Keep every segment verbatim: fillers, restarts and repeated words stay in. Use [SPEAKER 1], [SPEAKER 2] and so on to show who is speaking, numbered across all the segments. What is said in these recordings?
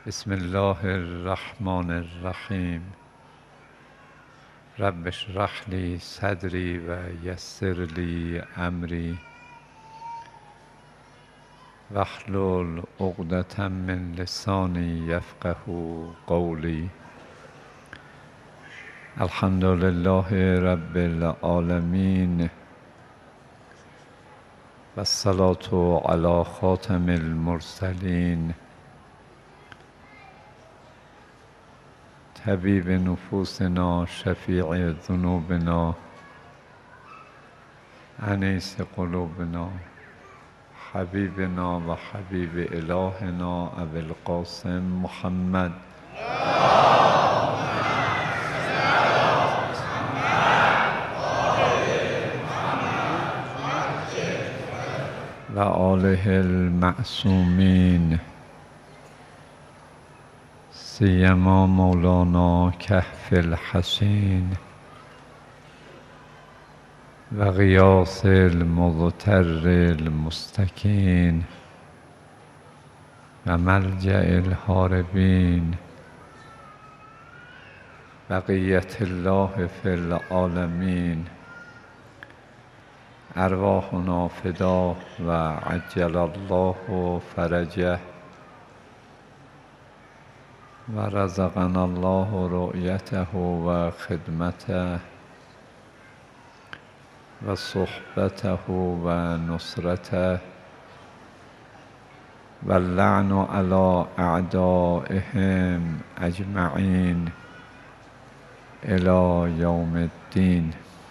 [SPEAKER 1] بسم الله الرحمن الرحیم. رب اشرح لی صدری و یسر لی امری واحلل عقدة من لسانی یفقهوا قولی. الحمد لله رب العالمین و الصلاة علی خاتم المرسلین طبیب نفوسنا شفیع ذنوبنا انیس قلوبنا حبیبنا و حبیب الهنا ابی القاسم محمد و آله المعصومین، سیما مولانا کهف الحسین و غیاث المضطر المستکین و ملجأ الهاربین بقیة الله فی العالمین. ارواحنا فداه و عجل الله فرجه و رزقنا الله رؤیته و خدمته و صحبته و نصرته و اللعن علی اعدائهم اجمعین الی یوم الدین.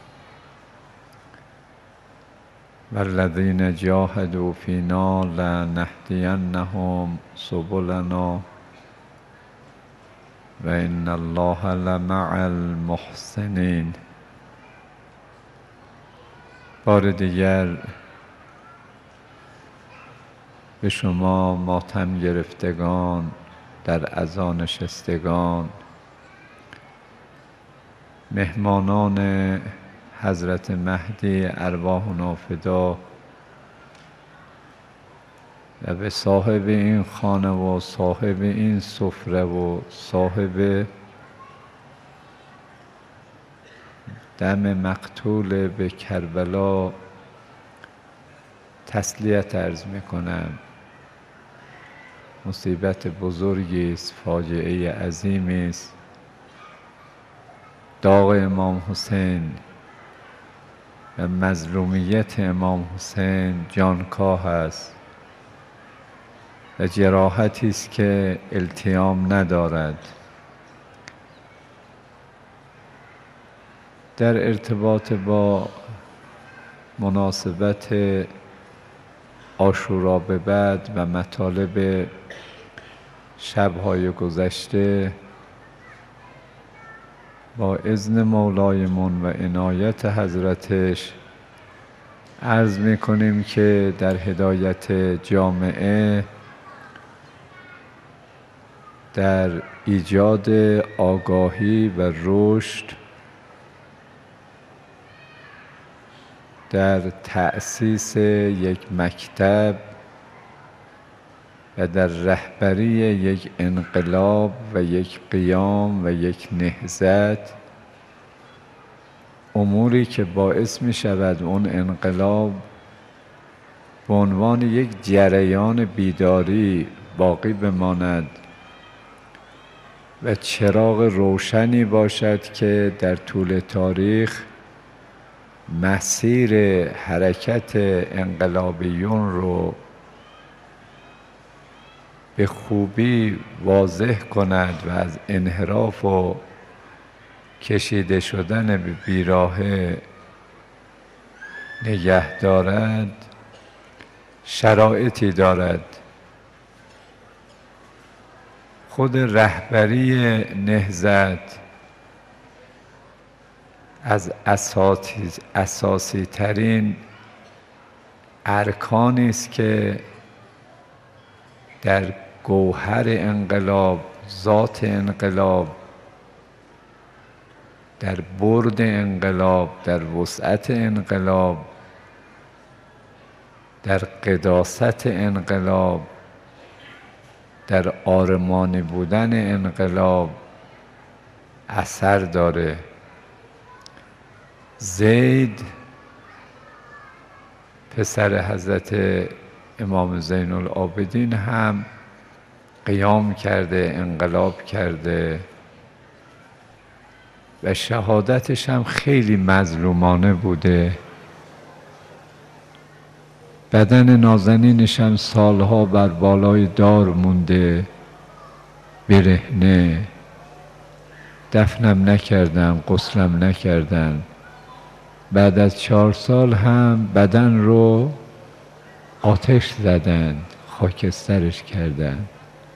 [SPEAKER 1] والذین جاهدوا فینا لنهدینهم سبلنا و ان الله لمع المحسنین. بار دیگر به شما ماتم گرفتگان، در عزا نشستگان، مهمانان حضرت مهدی ارواحنا فدا و به صاحب این خانه و صاحب این سفره و صاحب دم مقتول به کربلا تسلیت عرض میکنم. مصیبت بزرگی است، فاجعه عظیمی است. داغ امام حسین و مظلومیت امام حسین جانکاه است و جراحتی است که التیام ندارد. در ارتباط با مناسبت عاشورا به بعد و مطالب شب‌های گذشته، با اذن مولایمون و عنایت حضرتش عرض می‌کنیم که در هدایت جامعه، در ایجاد آگاهی و رشد، در تأسیس یک مکتب و در رهبری یک انقلاب و یک قیام و یک نهضت، اموری که باعث می شود اون انقلاب به عنوان یک جریان بیداری باقی بماند و چراغ روشنی باشد که در طول تاریخ مسیر حرکت انقلابیون رو به خوبی واضح کند و از انحراف و کشیده شدن به بیراهه نگه دارد، شرایطی دارد. خود رهبری نهضت از اساسی, اساسی ترین ارکانی است که در گوهر انقلاب، ذات انقلاب، در برد انقلاب، در وسعت انقلاب، در قداست انقلاب در آرمانی بودن انقلاب اثر داره. زید پسر حضرت امام زین العابدین هم قیام کرده، انقلاب کرده و شهادتش هم خیلی مظلومانه بوده. بدن نازنینش هم سالها بر بالای دار مونده، برهنه، دفنم نکردن، غسلم نکردن. بعد از چهار سال هم بدن رو آتش زدن، خاکسترش کردن.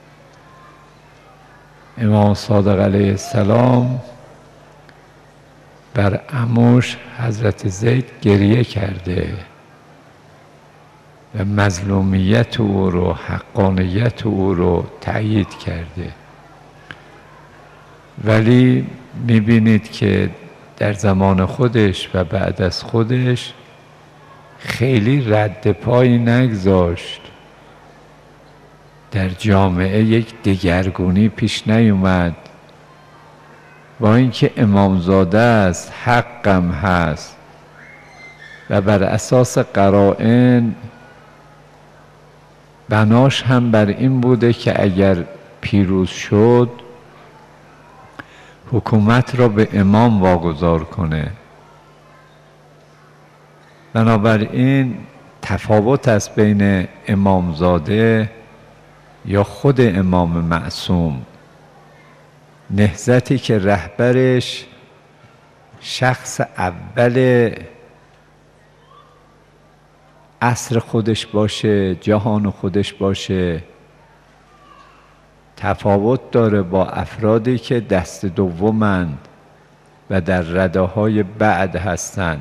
[SPEAKER 1] امام صادق علیه السلام بر عموش حضرت زید گریه کرده و مظلومیت او رو، حقانیت او رو تأیید کرده. ولی میبینید که در زمان خودش و بعد از خودش خیلی رد پایی نگذاشت. در جامعه یک دگرگونی پیش نیومد. با اینکه امامزاده است، حقم هست و بر اساس قرائن بناش هم بر این بوده که اگر پیروز شد حکومت را به امام واگذار کنه. بنابراین تفاوت است بین امامزاده یا خود امام معصوم. نهضتی که رهبرش شخص اول عصر خودش باشه، جهان خودش باشه، تفاوت داره با افرادی که دست دومند و در رده‌های بعد هستند.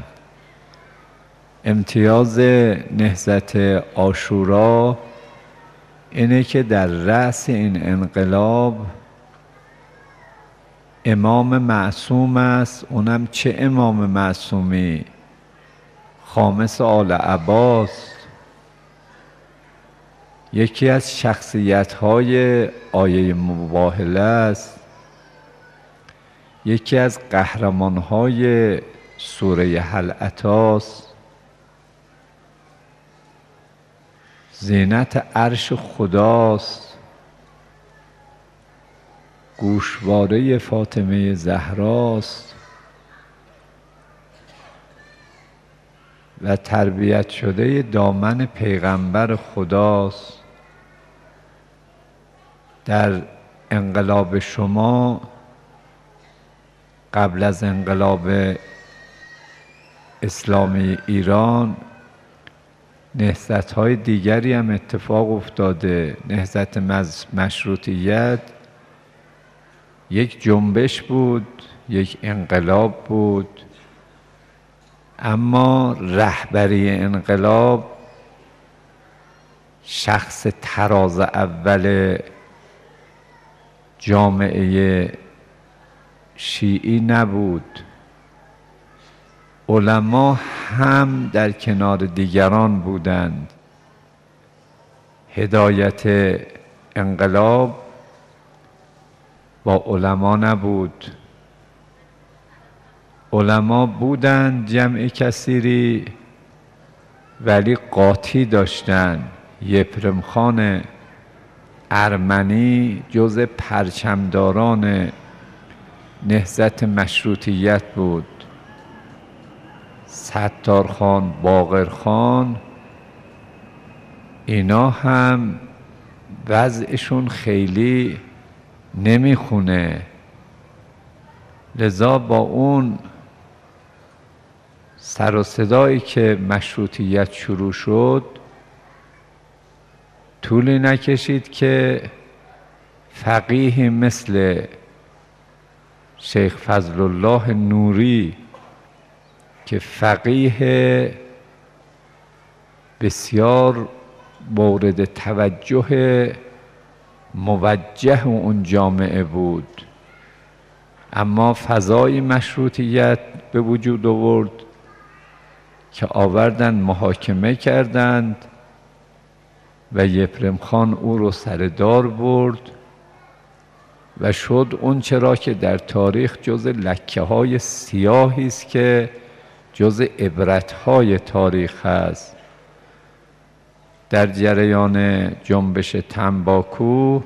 [SPEAKER 1] امتیاز نهضت عاشورا اینه که در رأس این انقلاب امام معصوم است. اونم چه امام معصومی؟ خامس آل عباس، یکی از شخصیت‌های آیه مباهله است، یکی از قهرمان‌های سوره هل اتاست، زینت عرش خداست، گوشواره فاطمه زهراست و تربیت شده دامن پیغمبر خداست. در انقلاب شما قبل از انقلاب اسلامی ایران نهضت‌های دیگری هم اتفاق افتاده. نهضت مشروطیت یک جنبش بود، یک انقلاب بود، اما رهبری انقلاب شخص طراز اول جامعه شیعی نبود. علما هم در کنار دیگران بودند. هدایت انقلاب با علما نبود. علما بودند جمع کثیری، ولی قاطی داشتند. یپرم خان ارمنی جز پرچمداران نهضت مشروطیت بود. ستارخان، باقرخان، اینا هم وضعشون خیلی نمیخونه. لذا با اون سر و صدایی که مشروطیت شروع شد طولی نکشید که فقیهی مثل شیخ فضل الله نوری که فقیه بسیار مورد توجه موجه اون جامعه بود، اما فضای مشروطیت به وجود آورد که آوردن محاکمه کردند و یپرم خان او رو سردار برد و شد اون چرا که در تاریخ جز لکه های سیاهی است که جز عبرت های تاریخ هست. در جریان جنبش تنباکو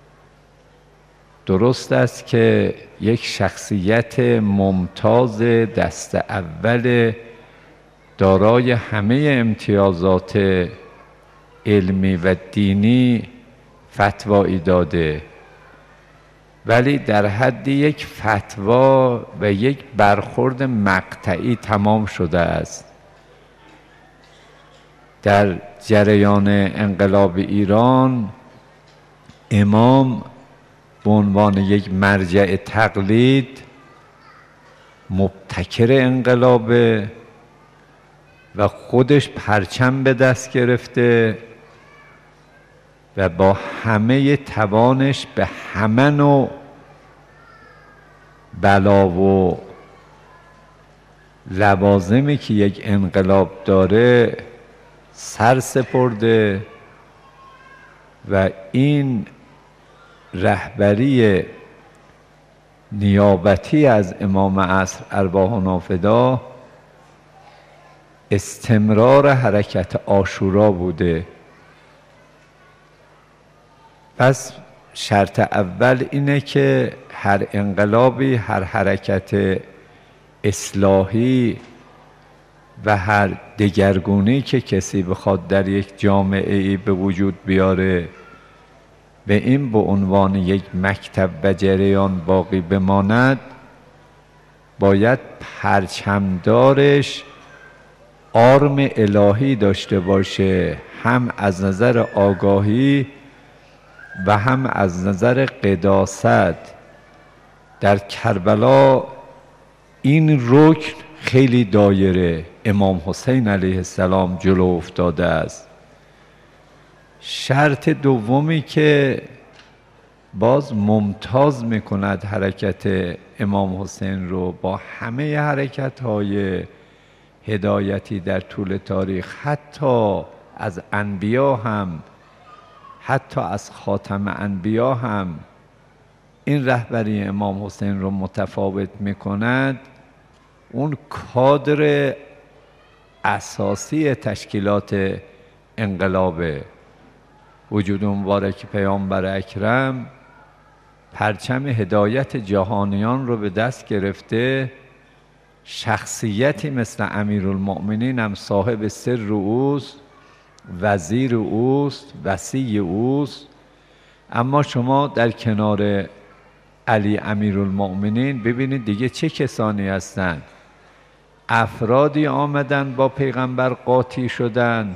[SPEAKER 1] درست است که یک شخصیت ممتاز دست اول دارای همه امتیازات علمی و دینی فتوایی داده، ولی در حد یک فتوا و یک برخورد مقطعی تمام شده است. در جریان انقلاب ایران امام به عنوان یک مرجع تقلید مبتکر انقلابه و خودش پرچم به دست گرفته و با همه توانش به همه نوع بلا و لوازمی که یک انقلاب داره سر سپرده و این رهبری نیابتی از امام عصر ارواحنا فدا استمرار حرکت عاشورا بوده. پس شرط اول اینه که هر انقلابی، هر حرکت اصلاحی و هر دگرگونی که کسی بخواد در یک جامعه ای به وجود بیاره به این به عنوان یک مکتب و جریان باقی بماند، باید پرچمدارش آرم الهی داشته باشه، هم از نظر آگاهی و هم از نظر قداست. در کربلا این رکن خیلی دایره امام حسین علیه السلام جلو افتاده است. شرط دومی که باز ممتاز میکند حرکت امام حسین رو با همه حرکت‌های هدایتی در طول تاریخ، حتی از انبیا هم، حتی از خاتم انبیا هم این رهبری امام حسین رو متفاوت میکند، اون کادر اساسی تشکیلات انقلابه. وجود مبارک پیامبر اکرم پرچم هدایت جهانیان رو به دست گرفته، شخصیتی مثل امیرالمؤمنین هم صاحب سر اوست، وزیر اوست، وصی اوست. اما شما در کنار علی امیرالمؤمنین ببینید دیگه چه کسانی هستند. افرادی آمدن با پیغمبر قاطی شدند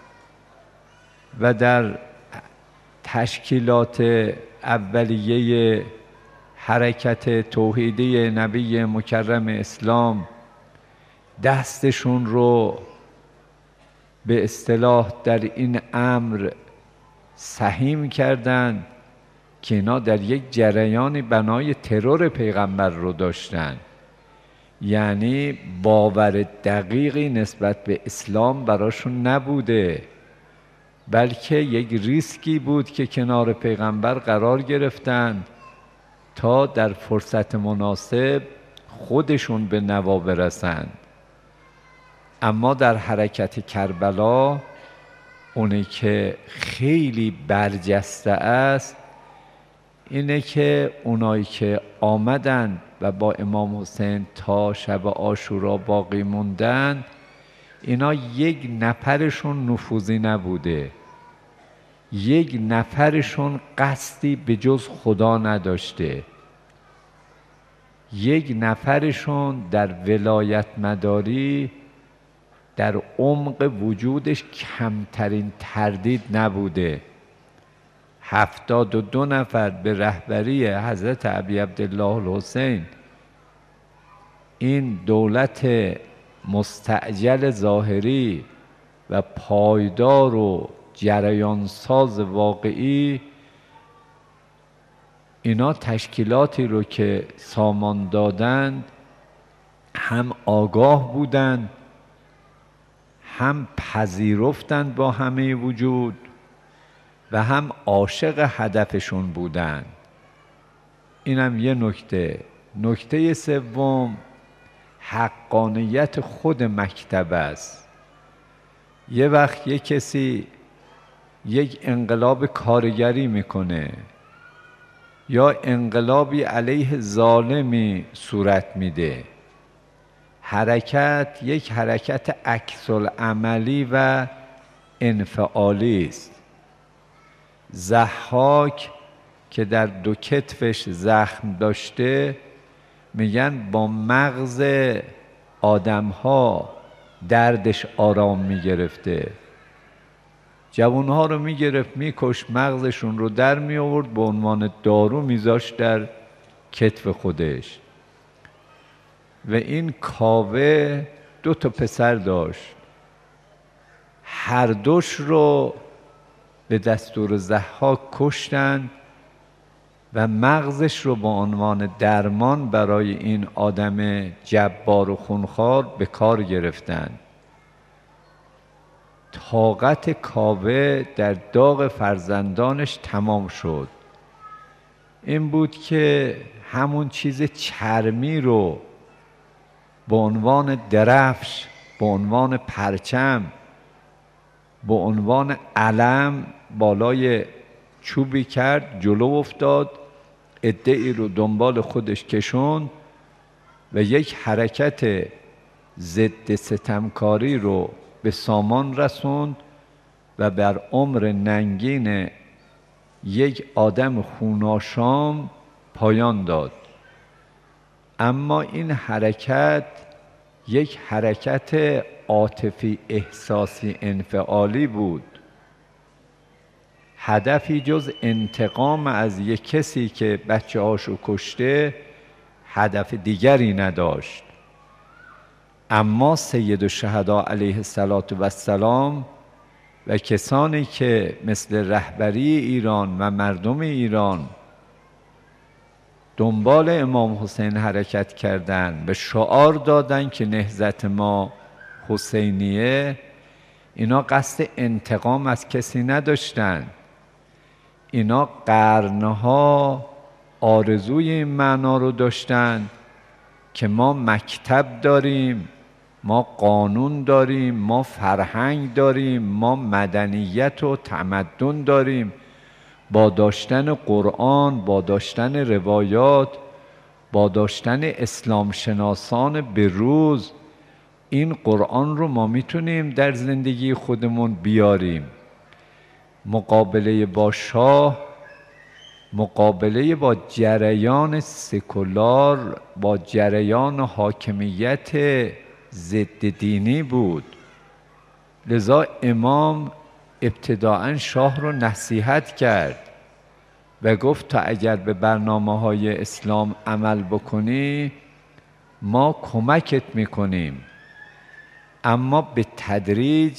[SPEAKER 1] و در تشکیلات اولیه حرکت توحیدی نبی مکرم اسلام دستشون رو به اصطلاح در این امر سهیم کردند که اینا در یک جریانی بنای ترور پیغمبر رو داشتن، یعنی باور دقیقی نسبت به اسلام براشون نبوده، بلکه یک ریسکی بود که کنار پیغمبر قرار گرفتند تا در فرصت مناسب خودشون به نوا برسند. اما در حرکت کربلا اونی که خیلی برجسته است اینه که اونایی که آمدند و با امام حسین تا شب عاشورا باقی موندن، اینا یک نفرشون نفوذی نبوده، یک نفرشون قصدی به جز خدا نداشته، یک نفرشون در ولایت مداری در عمق وجودش کمترین تردید نبوده. هفتاد و دو نفر به رهبری حضرت ابی عبدالله الحسین این دولت مستعجل ظاهری و پایدار و جریانساز واقعی، اینا تشکیلاتی رو که سامان دادند هم آگاه بودند، هم پذیرفتند با همه وجود و هم عاشق هدفشون بودن. اینم یه نکته. نکته سوم حقانیت خود مکتب است. یه وقت یه کسی یک انقلاب کارگری میکنه یا انقلابی علیه ظالمی صورت میده، حرکت یک حرکت عکس العملی و انفعالی است. ضحاک که در دو کتفش زخم داشته، میگن با مغز آدمها دردش آرام میگرفته. جوانها رو میگرفت میکش، مغزشون رو در می آورد، به عنوان دارو میذاشت در کتف خودش. و این کاوه دو تا پسر داشت، هر دوش رو به دستور ضحاک کشتند و مغزش رو به عنوان درمان برای این آدم جبار و خونخوار به کار گرفتند. طاقت کاوه در داغ فرزندانش تمام شد. این بود که همون چیز چرمی رو به عنوان درفش، به عنوان پرچم، به عنوان علم بالای چوبی کرد، جلو افتاد، عده‌ای رو دنبال خودش کشوند و یک حرکت ضد ستمکاری رو به سامان رسوند و بر عمر ننگین یک آدم خوناشام پایان داد. اما این حرکت یک حرکت عاطفی احساسی انفعالی بود. هدفی جز انتقام از یک کسی که بچه هاشو کشته هدف دیگری نداشت. اما سید الشهدا علیه السلام و کسانی که مثل رهبری ایران و مردم ایران دنبال امام حسین حرکت کردند، به شعار دادن که نهضت ما حسینیه، اینا قصد انتقام از کسی نداشتند. اینا قرنها آرزوی این معنا رو داشتند که ما مکتب داریم، ما قانون داریم، ما فرهنگ داریم، ما مدنیت و تمدن داریم. با داشتن قرآن، با داشتن روایات، با داشتن اسلام شناسان به روز، این قرآن رو ما میتونیم در زندگی خودمون بیاریم. مقابله با شاه، مقابله با جریان سکولار، با جریان حاکمیت ضد دینی بود. لذا امام ابتداعاً شاه رو نصیحت کرد و گفت تا اگر به برنامه‌های اسلام عمل بکنی ما کمکت میکنیم، اما به تدریج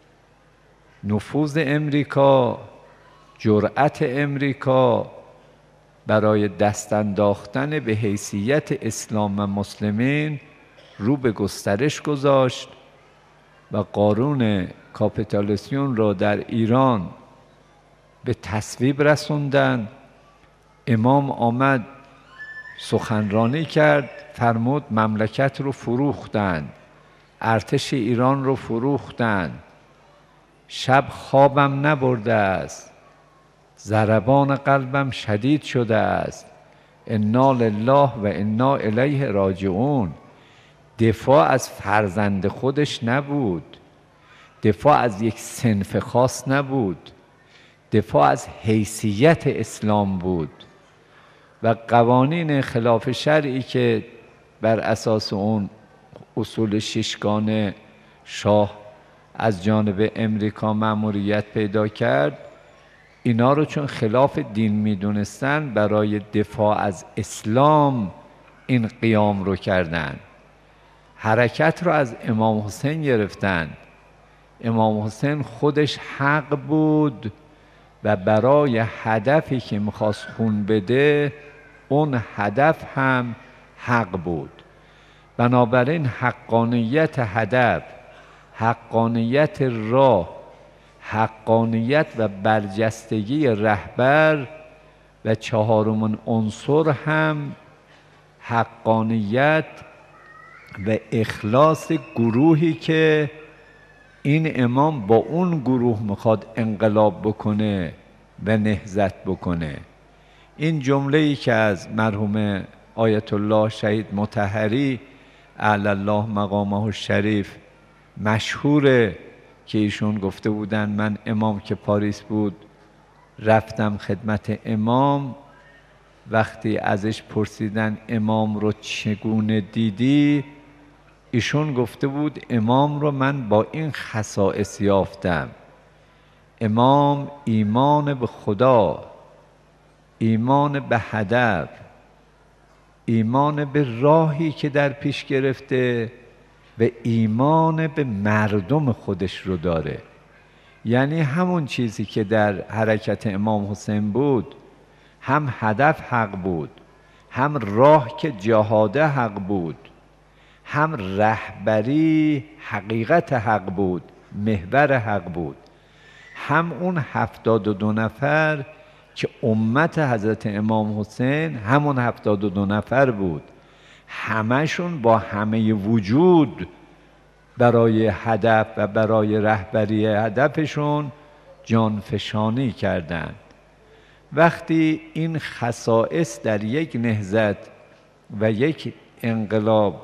[SPEAKER 1] نفوذ امریکا، جرأت امریکا برای دست انداختن به حیثیت اسلام و مسلمین رو به گسترش گذاشت و قانون کاپیتالیسیون را در ایران به تصویب رسوندن. امام آمد سخنرانی کرد، فرمود مملکت رو فروختند، ارتش ایران رو فروختند، شب خوابم نبرده است، ضربان قلبم شدید شده است، انا لله و انا الیه راجعون. دفاع از فرزند خودش نبود، دفاع از یک صنف خاص نبود، دفاع از حیثیت اسلام بود و قوانین خلاف شرعی که بر اساس اون اصول ششگانه شاه از جانب امریکا مأموریت پیدا کرد، اینا رو چون خلاف دین میدونستن برای دفاع از اسلام این قیام رو کردن. حرکت رو از امام حسین گرفتن. امام حسین خودش حق بود و برای هدفی که میخواست خون بده اون هدف هم حق بود. بنابراین حقانیت هدف، حقانیت راه، حقانیت و برجستگی رهبر و چهارمین عنصر هم حقانیت و اخلاص گروهی که این امام با اون گروه میخواد انقلاب بکنه و نهضت بکنه. این جمله‌ای که از مرحوم آیت الله شهید مطهری اعلی الله مقامه الشریف مشهوره که ایشون گفته بودن من امام که پاریس بود رفتم خدمت امام، وقتی ازش پرسیدن امام رو چگونه دیدی، ایشون گفته بود امام رو من با این خصائص یافتم: امام ایمان به خدا، ایمان به هدف، ایمان به راهی که در پیش گرفته و ایمان به مردم خودش رو داره. یعنی همون چیزی که در حرکت امام حسین بود، هم هدف حق بود، هم راه که جهاده حق بود، هم رهبری حقیقت حق بود، محور حق بود، هم اون هفتاد و دو نفر که امت حضرت امام حسین همون هفتاد و دو نفر بود، همشون با همه وجود برای هدف و برای رهبری هدفشون جانفشانی کردند. وقتی این خصائص در یک نهضت و یک انقلاب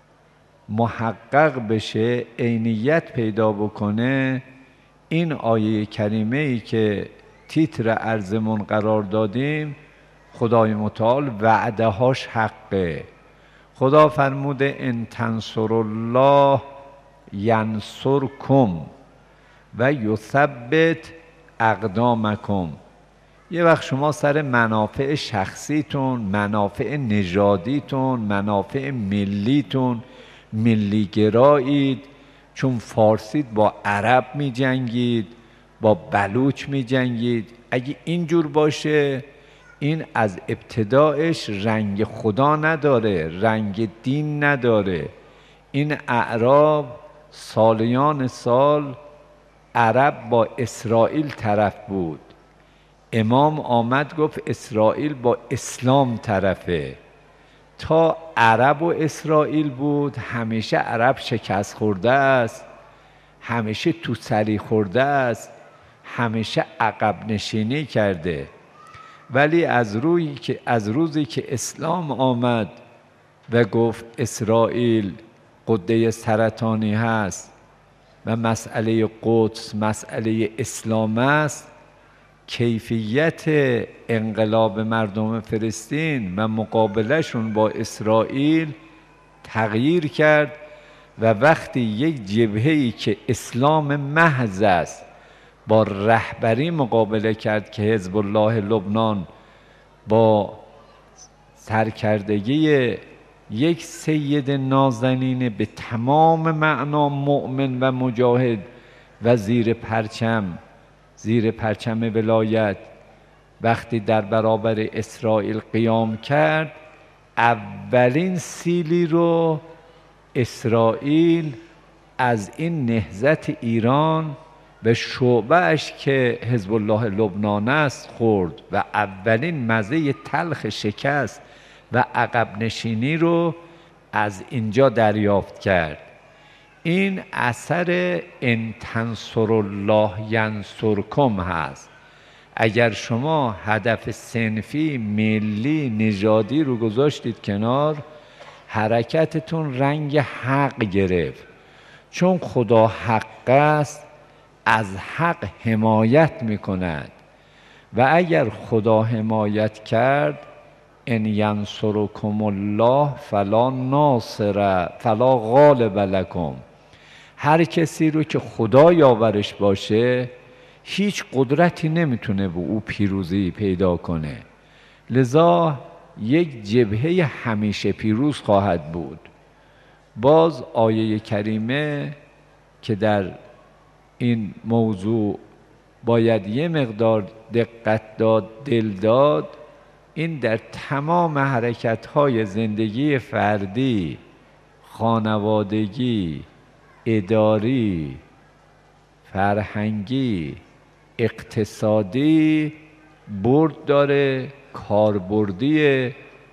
[SPEAKER 1] محقق بشه، عینیت پیدا بکنه، این آیه کریمه ای که تیتر عرضمون قرار دادیم خدای متعال وعده هاش حقه. خدا فرموده ان تنصروا الله ینصرکم و یثبت اقدامکم. یه وقت شما سر منافع شخصیتون، منافع نژادیتون، منافع ملیتون ملیگرایید، چون فارسید با عرب می جنگید، با بلوچ می جنگید. اگه اینجور باشه این از ابتدایش رنگ خدا نداره، رنگ دین نداره. این اعراب سالیان سال عرب با اسرائیل طرف بود، امام آمد گفت اسرائیل با اسلام طرفه. تا عرب و اسرائیل بود همیشه عرب شکست خورده است، همیشه تو سری خورده است، همیشه عقب نشینی کرده. ولی از روی که از روزی که اسلام آمد و گفت اسرائیل قده سرطانی هست و مسئله قدس مسئله اسلام است، کیفیت انقلاب مردم فلسطین و مقابلهشون با اسرائیل تغییر کرد و وقتی یک جبهه‌ای که اسلام محض است با رهبری مقابله کرد که حزب الله لبنان با سرکردگی یک سید نازنین به تمام معنا مؤمن و مجاهد و زیر پرچم زیر پرچم ولایت وقتی در برابر اسرائیل قیام کرد، اولین سیلی رو اسرائیل از این نهضت ایران و شعبه‌اش که حزب الله لبنان است خورد و اولین مزه تلخ شکست و عقب نشینی رو از اینجا دریافت کرد. این اثر ان تنصروا الله ینصرکم هست. اگر شما هدف صنفی، ملی، نژادی رو گذاشتید کنار، حرکتتون رنگ حق گرفت، چون خدا حق است، از حق حمایت میکند و اگر خدا حمایت کرد ان ینصرکم الله فلا ناصر فلا غالب لکم. هر کسی رو که خدا یاورش باشه هیچ قدرتی نمیتونه به او پیروزی پیدا کنه. لذا یک جبهه همیشه پیروز خواهد بود. باز آیه کریمه که در این موضوع باید یه مقدار دقت داد، دل داد، این در تمام حرکت‌های زندگی فردی، خانوادگی، اداری، فرهنگی، اقتصادی برد داره، کاربردی،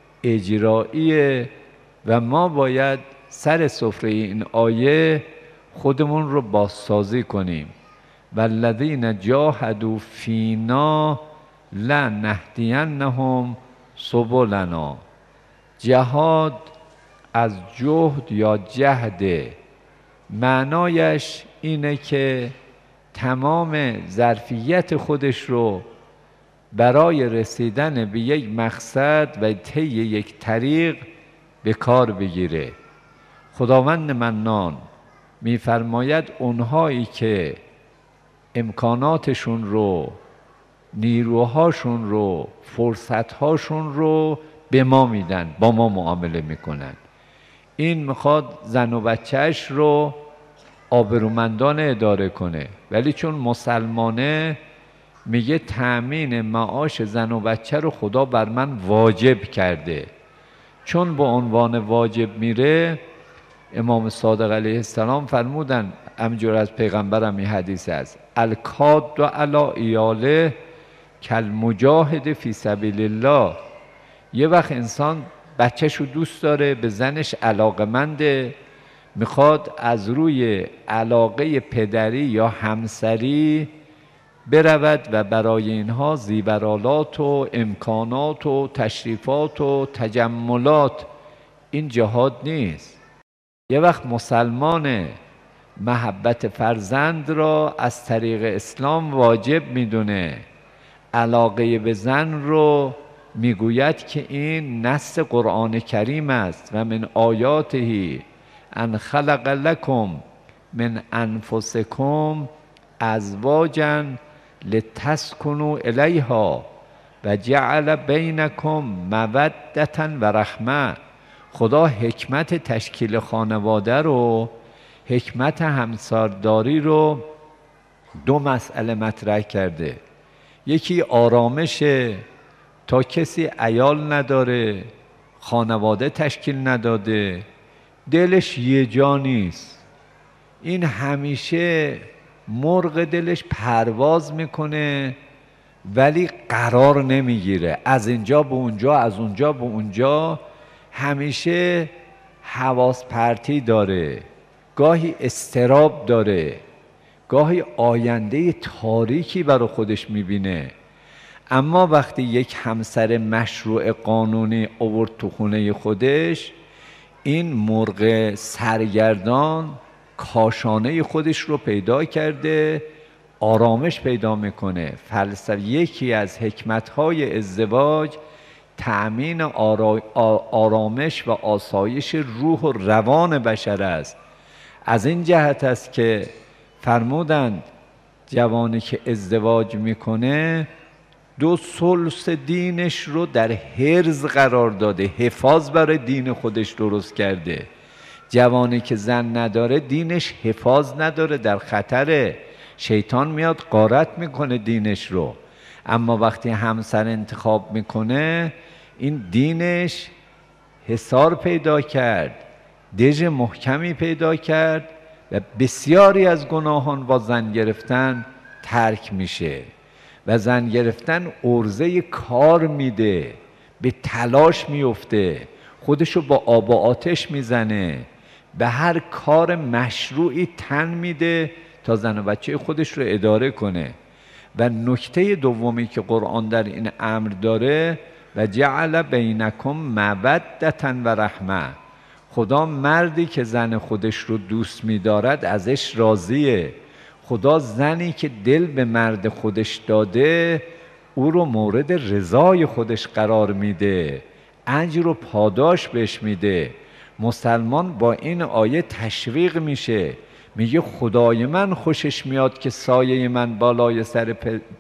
[SPEAKER 1] اجرایی، و ما باید سر سفره این آیه خودمون رو بازسازی کنیم. والذین جاهدوا فینا لنهدینهم سبلنا. جهاد از جهد یا جهد، معنایش اینه که تمام ظرفیت خودش رو برای رسیدن به یک مقصد و طی یک طریق به کار بگیره. خداوند منان میفرماید اونهایی که امکاناتشون رو، نیروهاشون رو، فرصتهاشون رو به ما میدن، با ما معامله میکنن. این میخواد زن و بچهش رو آبرومندانه اداره کنه، ولی چون مسلمانه میگه تأمین معاش زن و بچه رو خدا بر من واجب کرده. چون به عنوان واجب میره، امام صادق علیه السلام فرمودن، همینجور از پیغمبرم این حدیث است، الکاد علی ایاله کالمجاهد فی سبیل الله. یه وقت انسان بچه‌شو دوست داره، به زنش علاقمنده، میخواد از روی علاقه پدری یا همسری برود و برای اینها زیورالات و امکانات و تشریفات و تجملات. این جهاد نیست. یه وقت مسلمان محبت فرزند را از طریق اسلام واجب میدونه، علاقه به زن رو میگوید که این نص قرآن کریم است، و من آیاته ان خلق لکم من انفسکم ازواجا لتسکنوا الیها و جعل بینکم مودة و رحمه. خدا حکمت تشکیل خانواده رو، حکمت همسرداری رو دو مسئله مطرح کرده. یکی آرامشه، تا کسی عیال نداره، خانواده تشکیل نداده، دلش یه جا نیست، این همیشه مرغ دلش پرواز میکنه ولی قرار نمیگیره، از اینجا به اونجا، از اونجا به اونجا، همیشه حواس پرتی داره، گاهی اضطراب داره، گاهی آینده تاریکی برای خودش میبینه. اما وقتی یک همسر مشروع قانونی آورد تو خونه خودش، این مرغ سرگردان کاشانه خودش رو پیدا کرده، آرامش پیدا میکنه. فلسفه یکی از حکمتهای ازدواج تأمین آرا... آرامش و آسایش روح و روان بشر است. از این جهت است که فرمودند جوانی که ازدواج میکنه دو ثلث دینش رو در حرز قرار داده، حفاظ برای دین خودش درست کرده. جوانی که زن نداره دینش حفاظ نداره، در خطره، شیطان میاد غارت میکنه دینش رو. اما وقتی همسر انتخاب میکنه، این دینش حصار پیدا کرد، دژ محکمی پیدا کرد و بسیاری از گناهان با زن گرفتن ترک میشه. و زن گرفتن عرضه کار میده، به تلاش میفته، خودشو با آب و آتش میزنه، به هر کار مشروعی تن میده تا زن و بچه خودش رو اداره کنه. و نکته دومی که قرآن در این امر داره، و جعل بینکم مودة و رحمه. خدا مردی که زن خودش رو دوست می‌دارد ازش راضیه. خدا زنی که دل به مرد خودش داده او رو مورد رضای خودش قرار میده، اجر و پاداش بهش میده. مسلمان با این آیه تشویق میشه، میگه خدای من خوشش میاد که سایه من بالای سر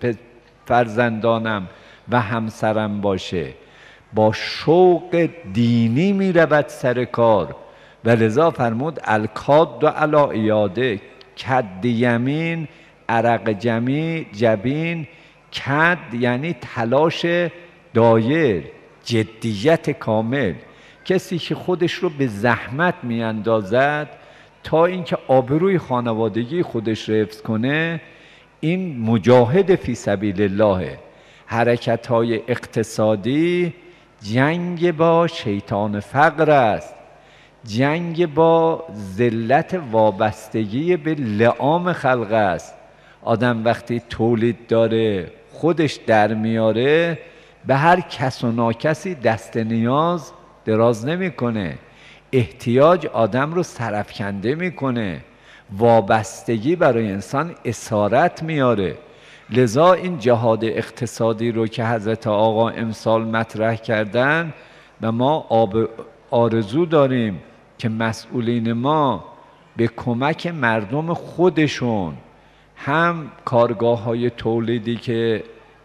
[SPEAKER 1] فرزندانم و همسرم باشه. با شوق دینی میرود سر کار و لذا فرمود الکاد علی ایاده، کد یمین، عرق جمی جبین. کد یعنی تلاش دایر، جدیت کامل. کسی که خودش رو به زحمت میاندازد تا اینکه آبروی خانوادگی خودش رو حفظ کنه، این مجاهد فی سبیل الله. حرکت‌های اقتصادی جنگ با شیطان فقر است، جنگ با ذلت وابستگی به لعام خلق است. آدم وقتی تولید داره خودش در میاره، به هر کس و ناکسی دست نیاز دراز نمیکنه، احتیاج آدم رو سرفکنده میکنه، وابستگی برای انسان اسارت میاره. لذا این جهاد اقتصادی رو که حضرت آقا امسال مطرح کردن و ما آرزو داریم که مسئولین ما به کمک مردم خودشون، هم کارگاه های تولیدی که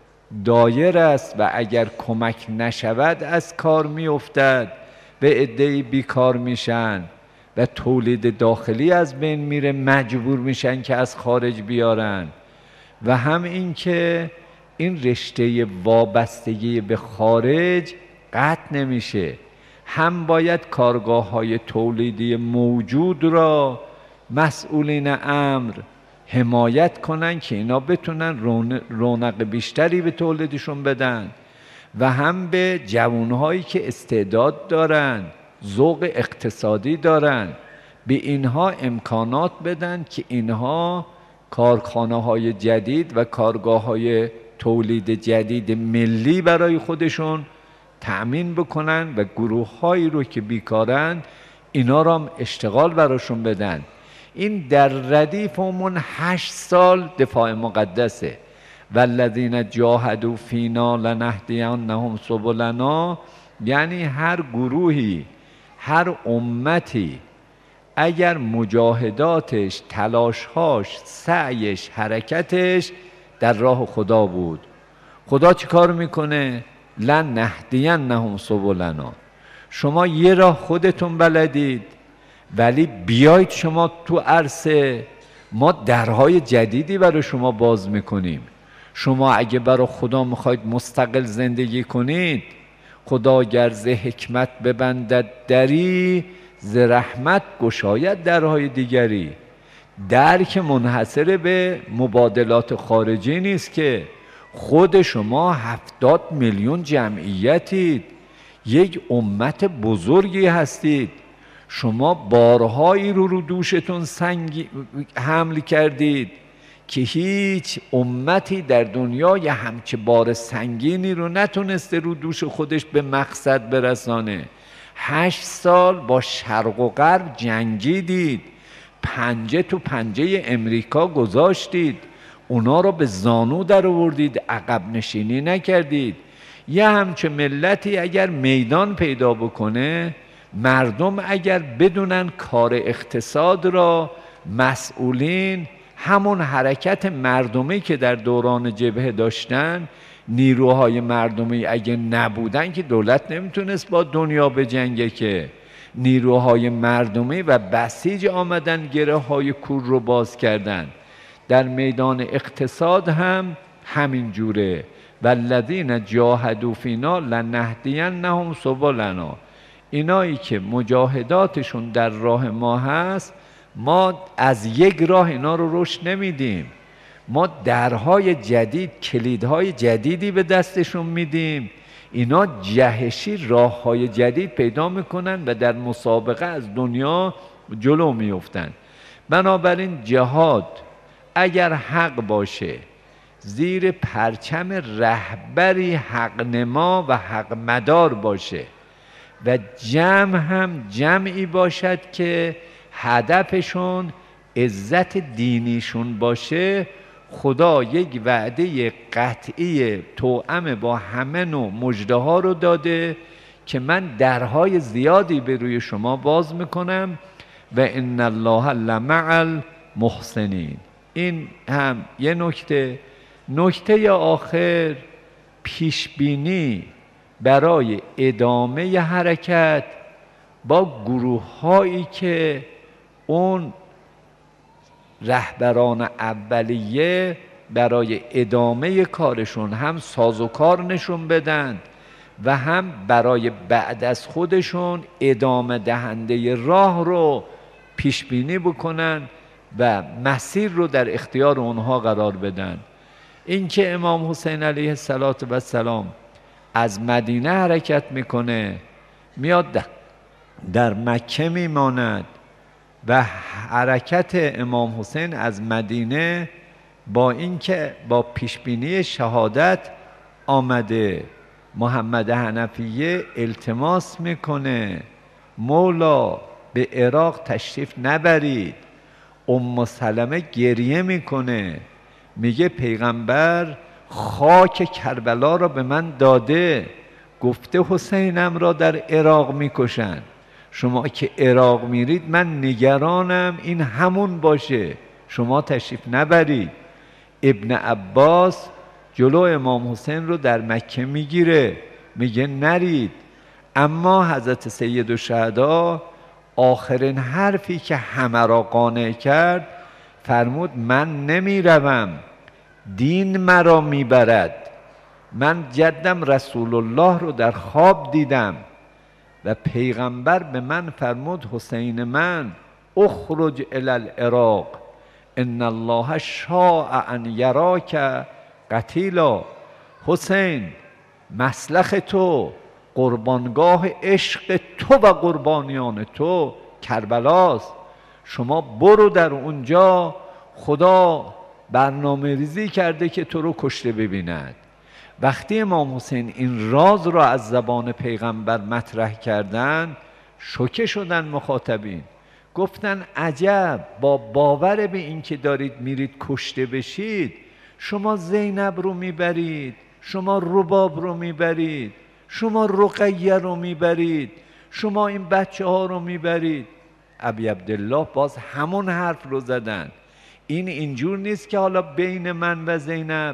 [SPEAKER 1] دایر است و اگر کمک نشود از کار می افتد، به عده‌ای بیکار میشن و تولید داخلی از بین میره، مجبور میشن که از خارج بیارن، و هم این که این رشته وابستگی به خارج قطع نمیشه. هم باید کارگاه های تولیدی موجود را مسئولین امر حمایت کنن که اینا بتونن رونق بیشتری به تولیدشون بدن، و هم به جوانهایی که استعداد دارن، ذوق اقتصادی دارن، به اینها امکانات بدن که اینها کارخانه های جدید و کارگاه های تولید جدید ملی برای خودشون تأمین بکنن و گروه هایی رو که بیکارن اینا را هم اشتغال براشون بدن. این در ردیف همون هشت سال دفاع مقدسه. والذین جاهدوا فینا لنهدینهم سبلنا، یعنی هر گروهی، هر امتی اگر مجاهداتش، تلاشهاش، سعیش، حرکتش در راه خدا بود، خدا چی کار میکنه؟ لنهدینهم سبلنا. شما یه راه خودتون بلدید، ولی بیایید شما تو عرصه، ما درهای جدیدی برای شما باز میکنیم. شما اگه برای خدا میخواید مستقل زندگی کنید، خدا گر ز حکمت ببندد دری، ز رحمت گشاید درهای دیگری. در که منحصر به مبادلات خارجی نیست که خود شما هفتاد میلیون جمعیتید، یک امت بزرگی هستید. شما بارهایی رو رو دوشتون سنگ حمل کردید که هیچ امتی در دنیا یه همچه بار سنگینی رو نتونسته رو دوش خودش به مقصد برسانه. هشت سال با شرق و غرب جنگیدید، پنجه تو پنجه امریکا گذاشتید، اونا رو به زانو در آوردید، عقب نشینی نکردید. یه همچه ملتی اگر میدان پیدا بکنه، مردم اگر بدونن کار اقتصاد را، مسئولین همون حرکت مردمی که در دوران جبهه داشتن، نیروهای مردمی اگه نبودن که دولت نمیتونست با دنیا بجنگه، که نیروهای مردمی و بسیج آمدن گره های کور رو باز کردن. در میدان اقتصاد هم همین جوره. والذین جاهدوا فینا لنهدینهم سبلنا. اینایی که مجاهداتشون در راه ما هست، ما از یک راه اینا رو رشد نمیدیم، ما درهای جدید، کلیدهای جدیدی به دستشون میدیم. اینا جهشی راههای جدید پیدا میکنن و در مسابقه از دنیا جلو میفتن. بنابراین جهاد اگر حق باشه، زیر پرچم رهبری حق نما و حق مدار باشه و جمع هم جمعی باشد که هدفشون عزت دینیشون باشه، خدا یک وعده قطعی توأم با همه نوع مژده ها رو داده که من درهای زیادی به روی شما باز میکنم و ان الله لمع المحسنین. این هم یه نکته. نکته آخر، پیشبینی برای ادامه حرکت با گروه هایی که اون رهبران اولیه برای ادامه کارشون هم سازوکار نشون بدن و هم برای بعد از خودشون ادامه دهنده راه رو پیش بینی بکنن و مسیر رو در اختیار اونها قرار بدن. اینکه امام حسین علیه السلام از مدینه حرکت میکنه، میاد در مکه میماند و حرکت امام حسین از مدینه با اینکه با پیشبینی شهادت آمده، محمد حنفیه التماس میکنه مولا به عراق تشریف نبرید. ام سلمه گریه میکنه، میگه پیغمبر خاک کربلا را به من داده، گفته حسینم را در عراق میکشن، شما که عراق میرید من نگرانم این همون باشه، شما تشریف نبرید. ابن عباس جلو امام حسین رو در مکه میگیره، میگه نرید. اما حضرت سید الشهدا آخرین حرفی که همه را قانع کرد فرمود من نمیروم، دین مرا میبرد. من جدم رسول الله رو در خواب دیدم و پیغمبر به من فرمود حسین من اخرج الی العراق ان الله شاء ان یراک قتیلا. حسین مسلخ تو، قربانگاه عشق تو و قربانیان تو کربلاست، شما برو در اونجا، خدا برنامه ریزی کرده که تو رو کشته ببیند. وقتی امام حسین این راز را از زبان پیغمبر مطرح کردن شوکه شدن مخاطبین، گفتن عجب، با باور به این که دارید میرید کشته بشید شما زینب رو میبرید، شما رباب رو میبرید، شما رقیه رو میبرید، شما این بچه ها رو میبرید. ابی عبدالله باز همون حرف رو زدن، این اینجور نیست که حالا بین من و زینب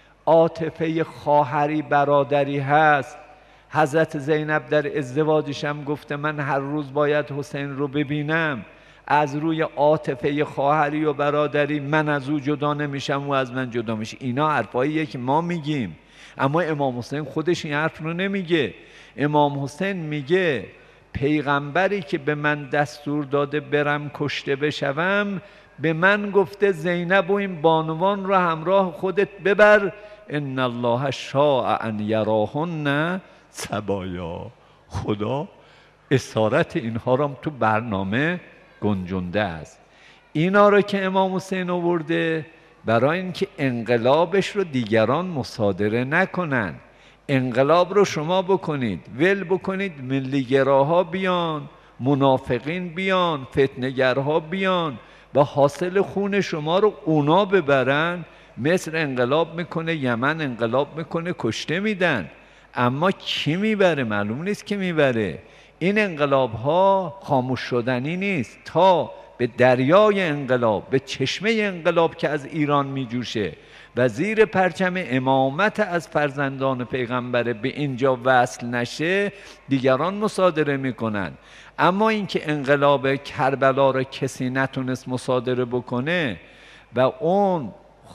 [SPEAKER 1] عاطفه خواهری برادری هست. حضرت زینب در ازدواجش هم گفته من هر روز باید حسین رو ببینم، از روی عاطفه خواهری و برادری من از او جدا نمیشم و از من جدا میشه. اینا حرفاییه که ما میگیم، اما امام حسین خودش این حرف رو نمیگه. امام حسین میگه پیغمبری که به من دستور داده برم کشته بشوم به من گفته زینب و این بانوان رو همراه خودت ببر، ان الله شاء ان یراهن سبایا. خدا اسارت اینها رو تو برنامه گنجونده است. اینا رو که امام حسین آورده برای اینکه انقلابش رو دیگران مصادره نکنن. انقلاب رو شما بکنید، ول بکنید، ملیگراها بیان، منافقین بیان، فتنگرها بیان و حاصل خون شما رو اونا ببرن. مصر انقلاب میکنه، یمن انقلاب میکنه، کشته میدن، اما کی میبره؟ معلوم نیست کی میبره. این انقلاب ها خاموش شدنی نیست تا به دریای انقلاب، به چشمه انقلاب که از ایران میجوشه و زیر پرچم امامت از فرزندان پیغمبر به اینجا وصل نشه دیگران مصادره میکنن. اما اینکه انقلاب کربلا را کسی نتونست مصادره بکنه و اون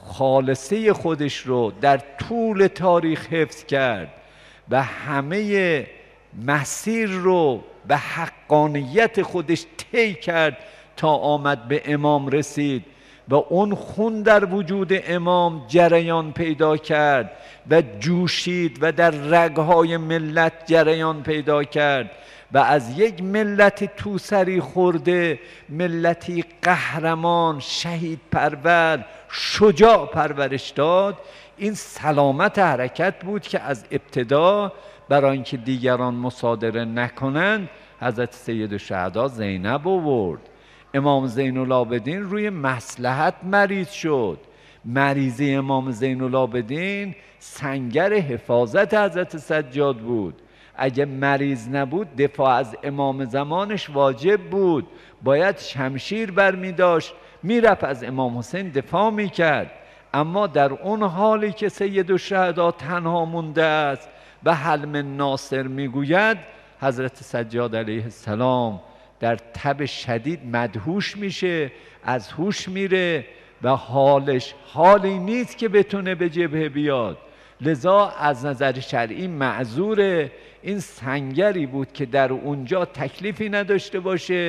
[SPEAKER 1] خالصه خودش رو در طول تاریخ حفظ کرد و همه مسیر رو به حقانیت خودش طی کرد تا آمد به امام رسید و اون خون در وجود امام جریان پیدا کرد و جوشید و در رگهای ملت جریان پیدا کرد و از یک ملت توسری خورده ملتی قهرمان، شهید پرور، شجاع پرورش داد. این سلامت حرکت بود که از ابتدا برای اینکه دیگران مصادره نکنند حضرت سید الشهدا زینب آورد. امام زین العابدین روی مصلحت مریض شد. مریضی امام زین العابدین سنگر حفاظت حضرت سجاد بود. اگه مریض نبود دفاع از امام زمانش واجب بود، باید شمشیر برمی داشت میرفت از امام حسین دفاع میکرد. اما در اون حالی که سید الشهدا تنها مونده است و حلم ناصر میگوید، حضرت سجاد علیه السلام در تب شدید مدهوش میشه، از هوش میره و حالش حالی نیست که بتونه به جبهه بیاد. لذا از نظر شرعی معذوره. این سنگری بود که در اونجا تکلیفی نداشته باشه،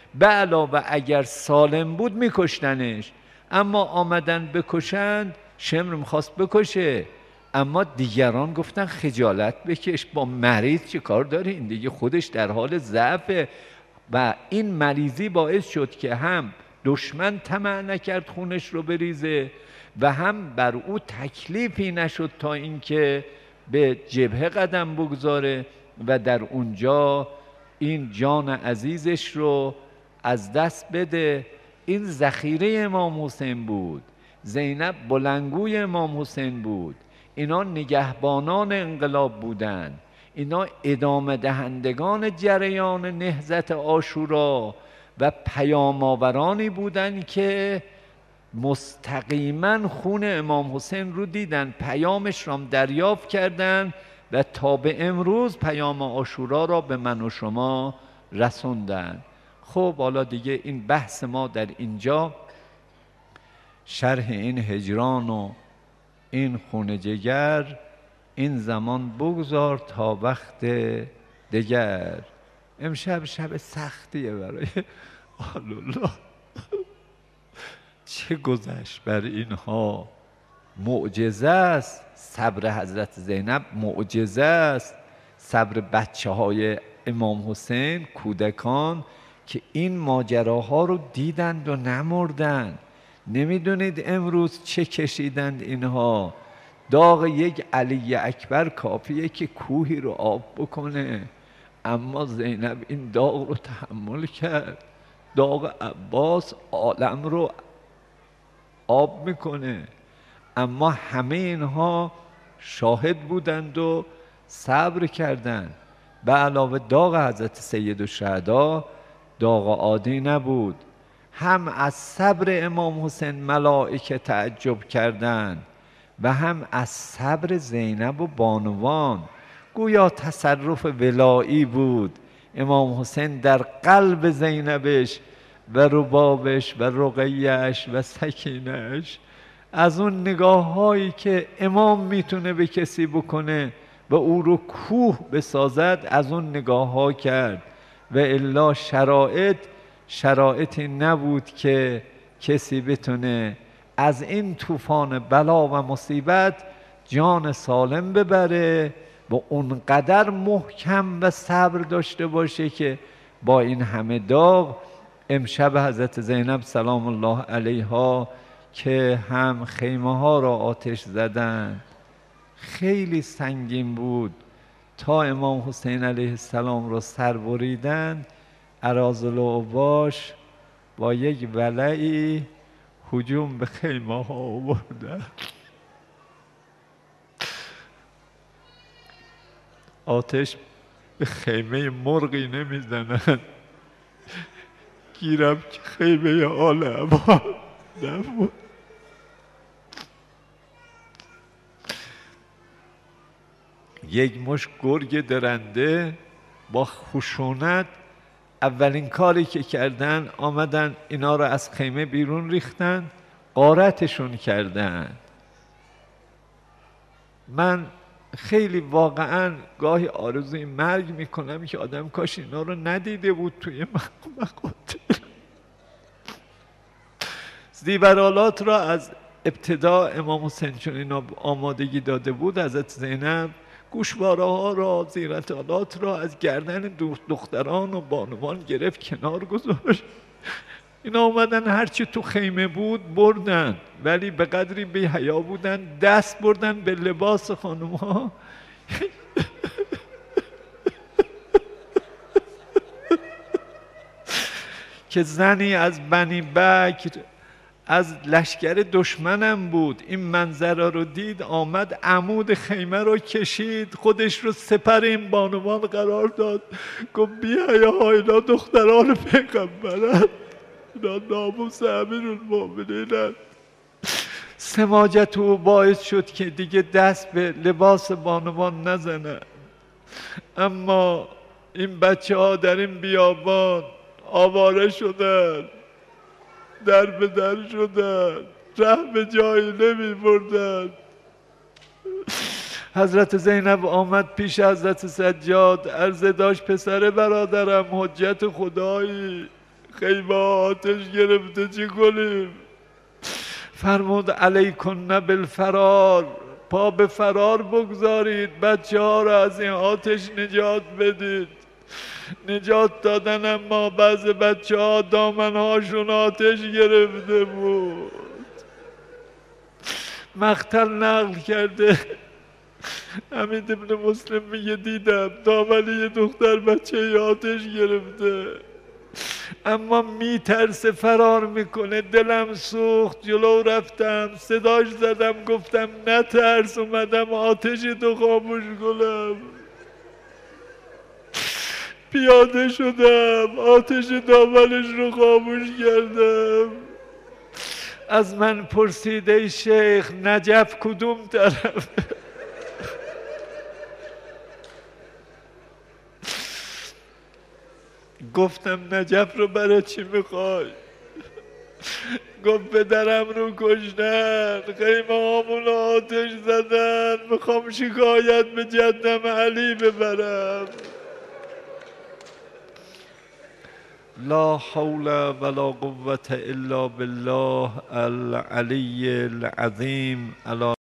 [SPEAKER 1] به علاوه اگر سالم بود میکشتنش، اما آمدن بکشند. شمر میخواست بکشه، اما دیگران گفتن خجالت بکش، با مریض چه کار داری؟ این دیگه خودش در حال ضعفه. و این مریضی باعث شد که هم دشمن طمع نکرد خونش رو بریزه و هم بر او تکلیفی نشد تا اینکه به جبهه قدم بگذاره و در اونجا این جان عزیزش رو از دست بده. این ذخیره امام حسین بود. زینب بلندگوی امام حسین بود. اینا نگهبانان انقلاب بودند. اینا ادامه دهندگان جریان نهضت عاشورا و پیام آورانی بودند که مستقیما خون امام حسین رو دیدن، پیامش را دریافت کردند و تا به امروز پیام عاشورا را به من و شما رسوندن. خب حالا دیگه این بحث ما در اینجا شرح این هجران و این خون جگر این زمان بگذار تا وقت دیگر. امشب شب سختیه برای آلولا. چه گذشت بر اینها، معجزه است. صبر حضرت زینب معجزه است، صبر بچه های امام حسین، کودکان که این ماجراها رو دیدند و نمردند. نمیدونید امروز چه کشیدند اینها. داغ یک علی اکبر کافیه که کوهی رو آب بکنه، اما زینب این داغ رو تحمل کرد. داغ عباس عالم رو آب میکنه، اما همه اینها شاهد بودند و صبر کردند. به علاوه داغ حضرت سید الشهدا داغ عادی نبود. هم از صبر امام حسین ملائکه تعجب کردند و هم از صبر زینب و بانوان. گویا تصرف ولایی بود. امام حسین در قلب زینبش و ربابش و رقیه‌اش و سکینه‌اش، از اون نگاه هایی که امام میتونه به کسی بکنه و او رو کوه بسازد، از اون نگاه ها کرد. و الا شرایط شرایطی نبود که کسی بتونه از این طوفان بلا و مصیبت جان سالم ببره و اونقدر محکم و صبر داشته باشه که با این همه داغ امشب حضرت زینب سلام الله علیها که هم خیمه ها را آتش زدند، خیلی سنگین بود. تا امام حسین علیه السلام را سر بریدند، اراذل و اوباش با یک ولعی هجوم به خیمه ها آوردند. آتش به خیمه مرغی نمیزنند، گیرم که خیمه آل عبا نبود. یک مشت گرگ درنده با خشونت اولین کاری که کردن آمدن اینا رو از خیمه بیرون ریختن، غارتشون کردن. من خیلی واقعا گاهی آرزوی مرگ میکنم که آدم کاش اینا رو ندیده بود توی مقاتل. زیورالات را از ابتدا امام حسین چون اینا آمادگی داده بود، حضرت زینب گوشواره ها را، زیورالات را از گردن دختران و بانوان گرفت کنار گذاشت. اینا اومدن هرچی تو خیمه بود بردن، ولی به قدری بی حیا بودن دست بردن به لباس خانم ها. که زنی از بنی بکر از لشکر دشمنم بود، این منظره رو دید، آمد عمود خیمه رو کشید، خودش رو سپر این بانوان قرار داد، گفت بی حیاها اینا دختران پیغمبرن، اینا ناموس امیرالمومنینن. سماجت او باعث شد که دیگه دست به لباس بانوان نزنن. اما این بچه ها در این بیابان آواره شدن، در به در شدن، ره به جایی نمی بردن. حضرت زینب آمد پیش حضرت سجاد، عرضه داشت پسر برادرم حجت خدایی، خیمه آتش گرفته چی کنیم؟ فرمود علیکن بالفرار، پا به فرار بگذارید، بچه ها را از این آتش نجات بدید. نجات دادن، اما بعض بچه ها دامن هاشون آتش گرفته بود. مقتل نقل کرده حمید ابن مسلم میگه دیدم دامن یه دختر بچه آتش گرفته، اما میترسه فرار میکنه. دلم سوخت، جلو رفتم صداش زدم، گفتم نترس، اومدم آتش تو خاموش کنم. پیاده شدم، آتش دامنش رو خاموش کردم. از من پرسید ای شیخ نجف کدوم طرف؟ گفتم نجف رو برای چی میخوای؟ گفت پدرم رو کشتن، خیمه هامون آتش زدن، میخوام شکایت به جدم علی ببرم. لا حول ولا قوة الا بالله العلی العظیم.